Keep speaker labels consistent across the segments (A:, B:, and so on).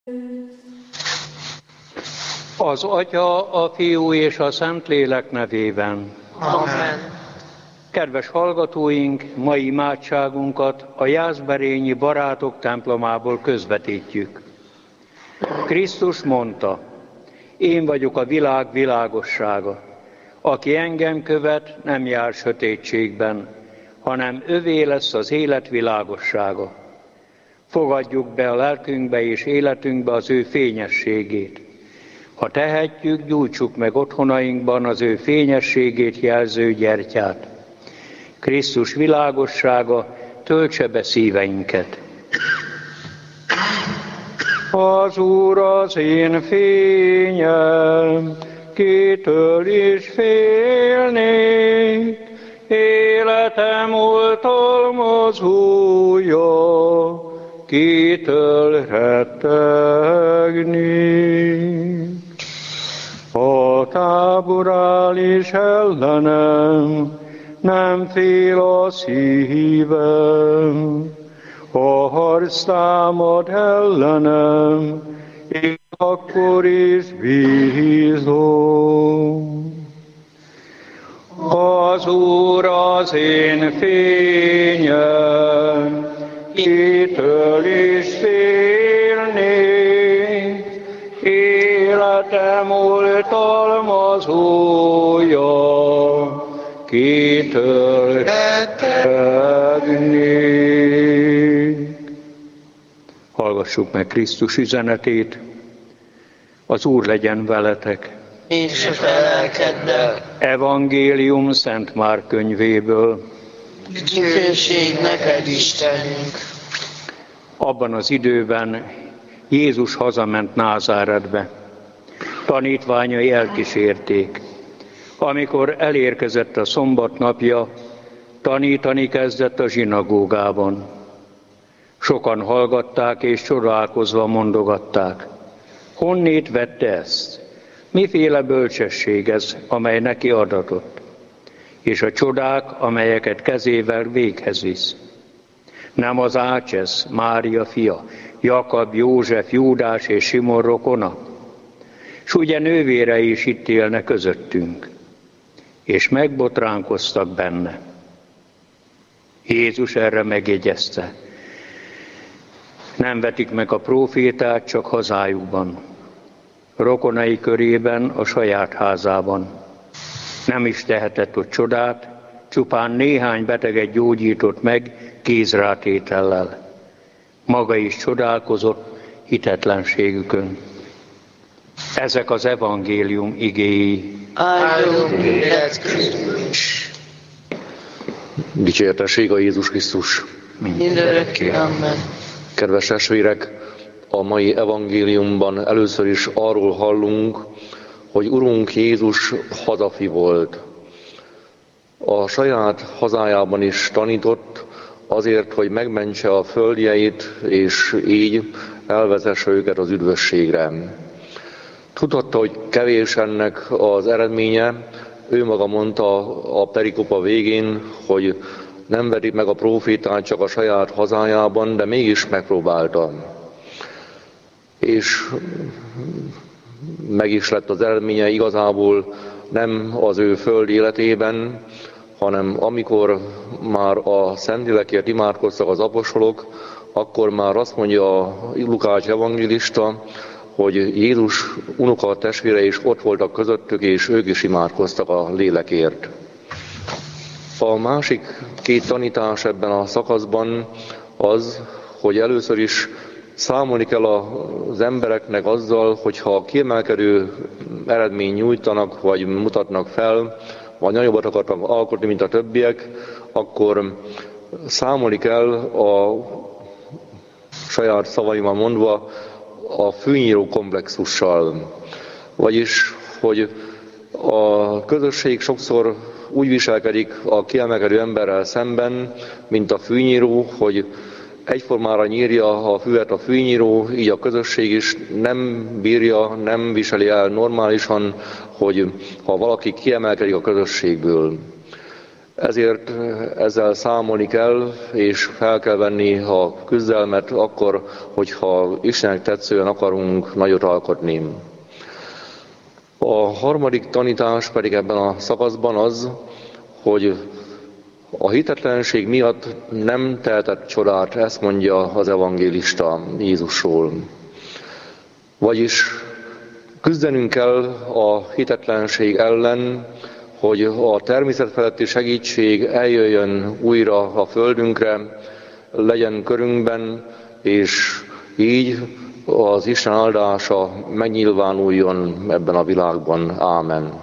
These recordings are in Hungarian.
A: Az Atya, a Fiú és a Szentlélek nevében.
B: Amen.
A: Kedves hallgatóink, mai imádságunkat a Jászberényi Barátok templomából közvetítjük. Krisztus mondta: én vagyok a világ világossága. Aki engem követ, nem jár sötétségben, hanem övé lesz az élet világossága. Fogadjuk be a lelkünkbe és életünkbe az ő fényességét. Ha tehetjük, gyújtsuk meg otthonainkban az ő fényességét jelző gyertyát. Krisztus világossága töltse be szíveinket. Az Úr az én fényem, kitől is félnék, életem oltalmazója, kitől rettegnék. Ha tábor áll is ellenem, nem fél a szívem. Ha harc támad ellenem, én akkor is bízom. Az Úr az én fényem, kitől is félnék, életem oltalmazója, kitől rettegnék. Hallgassuk meg Krisztus üzenetét. Az Úr legyen veletek.
B: És a te lelkeddel.
A: Evangélium Szent Márk könyvéből.
B: Dicsőség neked, Istenünk.
A: Abban az időben Jézus hazament Názáretbe. Tanítványai elkísérték. Amikor elérkezett a szombat napja, tanítani kezdett a zsinagógában. Sokan hallgatták és csodálkozva mondogatták: honnét vette ezt? Miféle bölcsesség ez, amely neki adatott? És a csodák, amelyeket kezével véghez visz. Nem az ács ez, Mária fia, Jakab, József, Júdás és Simon rokona? S ugye nővérei is itt élnek közöttünk. És megbotránkoztak benne. Jézus erre megjegyezte: nem vetik meg a prófétát csak hazájukban, rokonai körében, a saját házában. Nem is tehetett ott csodát, csupán néhány beteget gyógyított meg kézrátétellel. Maga is csodálkozott hitetlenségükön. Ezek az evangélium igéi.
B: Áldunk téged, Krisztus.
C: Dicsértessék a Jézus Krisztus.
B: Mindörökké, amen.
C: Kedves testvérek, a mai evangéliumban először is arról hallunk, hogy Urunk Jézus hazafi volt. A saját hazájában is tanított azért, hogy megmentse a földjeit, és így elvezesse őket az üdvösségre. Tudhatta, hogy kevés ennek az eredménye. Ő maga mondta a perikopa végén, hogy nem vetik meg a prófétát csak a saját hazájában, de mégis megpróbálta. És meg is lett az eredménye igazából nem az ő föld életében, hanem amikor már a Szentlélekért imádkoztak az apostolok, akkor már azt mondja a Lukács evangélista, hogy Jézus unoka testvére is ott voltak közöttük, és ők is imádkoztak a lélekért. A másik két tanítás ebben a szakaszban az, hogy először is számolni kell az embereknek azzal, hogyha kiemelkedő eredményt nyújtanak, vagy mutatnak fel, vagy nagyobbat akarnak alkotni, mint a többiek, akkor számolni kell a saját szavaimmal mondva a fűnyíró komplexussal. Vagyis, hogy a közösség sokszor úgy viselkedik a kiemelkedő emberrel szemben, mint a fűnyíró, hogy egyformára nyírja a füvet a fűnyíró, így a közösség is nem bírja, nem viseli el normálisan, hogy ha valaki kiemelkedik a közösségből. Ezért ezzel számolni kell, és fel kell venni a küzdelmet akkor, hogyha Istennek tetszően akarunk nagyot alkotni. A harmadik tanítás pedig ebben a szakaszban az, hogy a hitetlenség miatt nem tehetett csodát, ezt mondja az evangélista Jézusról. Vagyis küzdenünk kell a hitetlenség ellen, hogy a természetfeletti segítség eljöjjön újra a földünkre, legyen körünkben, és így az Isten áldása megnyilvánuljon ebben a világban. Ámen.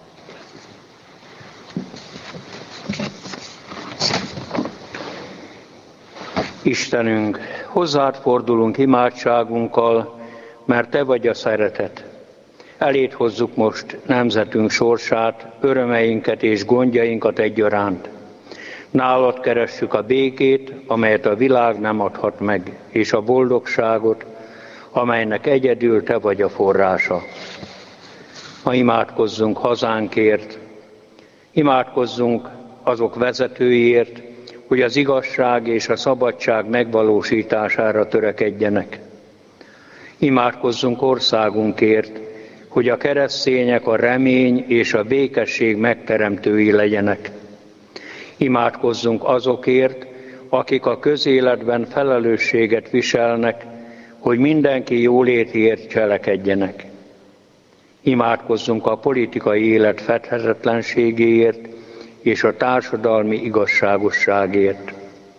A: Istenünk, hozzád fordulunk imádságunkkal, mert Te vagy a szeretet. Eléd hozzuk most nemzetünk sorsát, örömeinket és gondjainkat egyaránt. Nálad keressük a békét, amelyet a világ nem adhat meg, és a boldogságot, amelynek egyedül Te vagy a forrása. Ma imádkozzunk hazánkért, imádkozzunk azok vezetőiért, hogy az igazság és a szabadság megvalósítására törekedjenek. Imádkozzunk országunkért, hogy a keresztények a remény és a békesség megteremtői legyenek. Imádkozzunk azokért, akik a közéletben felelősséget viselnek, hogy mindenki jólétért cselekedjenek. Imádkozzunk a politikai élet fedhetetlenségéért és a társadalmi igazságosságért.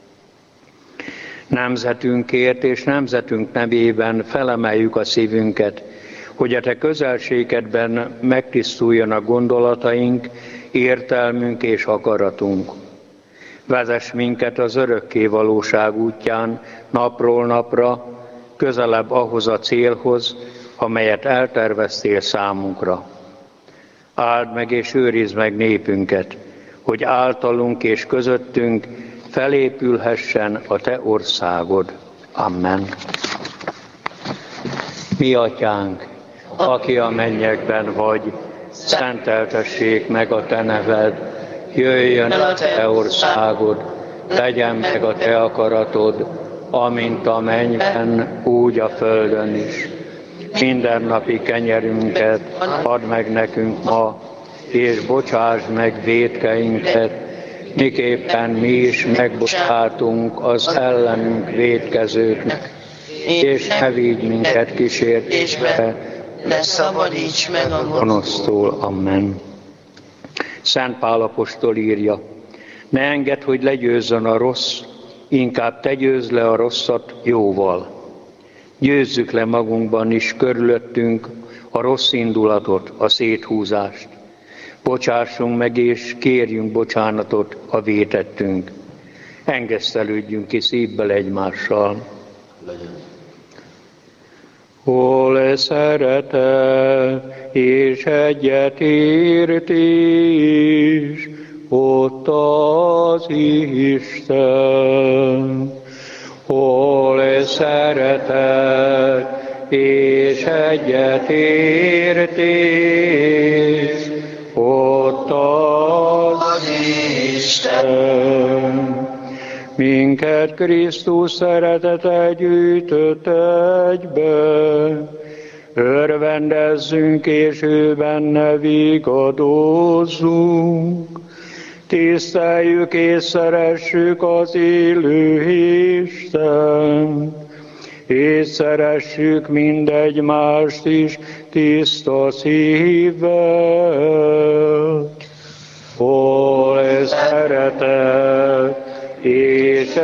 A: Nemzetünkért és nemzetünk nevében felemeljük a szívünket, hogy a Te közelségedben megtisztuljanak gondolataink, értelmünk és akaratunk. Vezess minket az örökké valóság útján, napról napra, közelebb ahhoz a célhoz, amelyet elterveztél számunkra. Áld meg és őrizd meg népünket, hogy általunk és közöttünk felépülhessen a Te országod. Amen. Mi atyánk, aki a mennyekben vagy, szenteltessék meg a Te neved, jöjjön a Te országod, legyen meg a Te akaratod, amint a mennyben, úgy a földön is. Mindennapi kenyerünket add meg nekünk ma, és bocsásd meg vétkeinket, miképpen mi is megbocsátunk az ellenünk vétkezőknek. És ne vigy minket kísértésbe,
B: de szabadíts meg a
A: gonosztól. Amen. Szent Pál apostol írja, ne engedd, hogy legyőzzön a rossz, inkább te győzd le a rosszat jóval. Győzzük le magunkban is körülöttünk a rossz indulatot, a széthúzást. Bocsássunk meg és kérjünk bocsánatot, ha vétettünk. Engesztelődjünk ki szívből egymással. Hol szeretet és egyetértés, ott az Isten. Hol szeretet és egyetértés, ott az Isten. Minket Krisztus szeretete gyűjtött egybe, örvendezzünk és ő benne vigadozzunk. Tiszteljük és szeressük az élő Istent, és szeressük mindegymást is tiszta szívvel. Hol szeretet és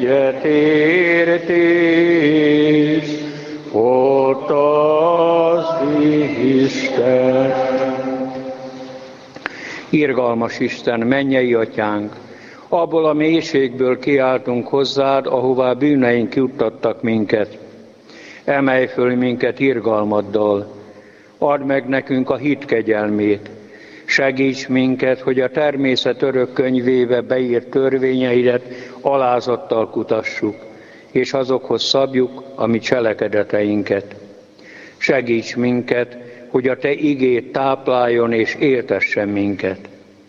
A: egyetértés, ott az Isten. Irgalmas Isten, mennyei atyánk, abból a mélységből kiáltunk hozzád, ahová bűneink juttattak minket. Emelj föl minket irgalmaddal, add meg nekünk a hit kegyelmét, segíts minket, hogy a természet örök könyvébe beírt törvényeidet alázattal kutassuk, és azokhoz szabjuk a mi cselekedeteinket. Segíts minket, hogy a Te igéd tápláljon és éltessen minket.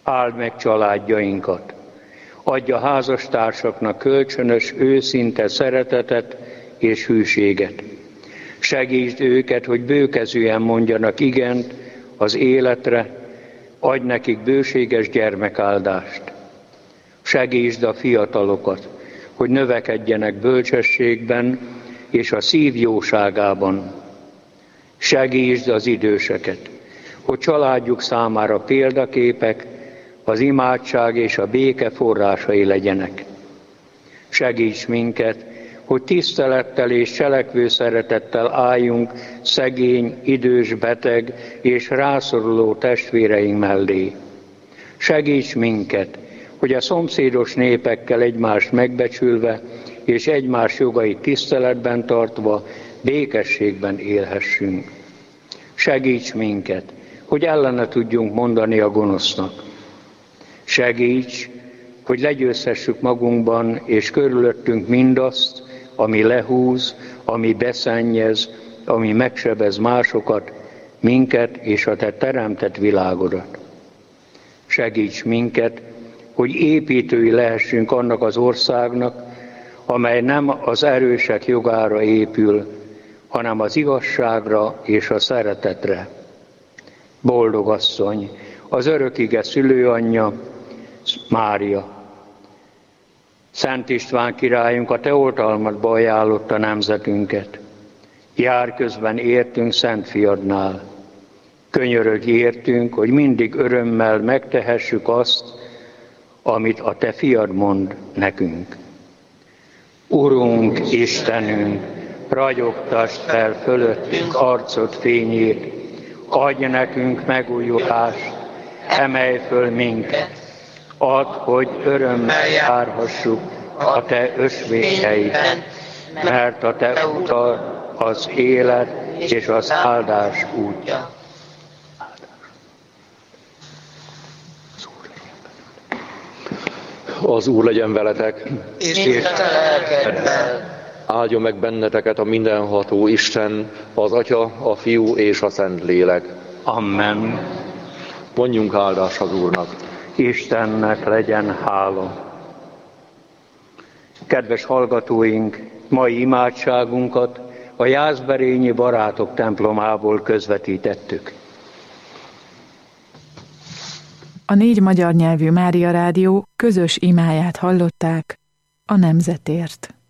A: Áld meg családjainkat. Adja házastársaknak kölcsönös, őszinte szeretetet és hűséget. Segítsd őket, hogy bőkezűen mondjanak igent az életre, adj nekik bőséges gyermekáldást. Segítsd a fiatalokat, hogy növekedjenek bölcsességben és a szív jóságában. Segítsd az időseket, hogy családjuk számára példaképek, az imádság és a béke forrásai legyenek. Segíts minket, hogy tisztelettel és cselekvő szeretettel álljunk szegény, idős, beteg és rászoruló testvéreink mellé. Segíts minket, hogy a szomszédos népekkel egymást megbecsülve és egymás jogait tiszteletben tartva békességben élhessünk. Segíts minket, hogy ellene tudjunk mondani a gonosznak. Segíts, hogy legyőzhessük magunkban és körülöttünk mindazt, ami lehúz, ami beszennyez, ami megsebez másokat, minket és a te teremtett világodat. Segíts minket, hogy építői lehessünk annak az országnak, amely nem az erősek jogára épül, hanem az igazságra és a szeretetre. Boldog asszony, az örökige szülőanyja, Mária. Szent István királyunk a te oltalmadba ajánlotta nemzetünket. Jár közben értünk Szent Fiadnál. Könyörögj értünk, hogy mindig örömmel megtehessük azt, amit a te fiad mond nekünk. Urunk, Istenünk, ragyogtasd fel fölöttünk arcod fényét, adj nekünk megújulást, emelj föl minket, add, hogy örömmel járhassuk a te ösvényeidben, mert a te utad az élet és az áldás útja.
C: Az Úr legyen veletek,
B: és a lelkeddel.
C: áldjon meg benneteket a mindenható Isten, az Atya, a Fiú és a Szentlélek.
A: Amen.
C: Mondjunk áldást az Úrnak.
A: Istennek legyen hála. Kedves hallgatóink, mai imádságunkat a Jászberényi Barátok templomából közvetítettük.
D: A 4 magyar nyelvű Mária Rádió közös imáját hallották a nemzetért.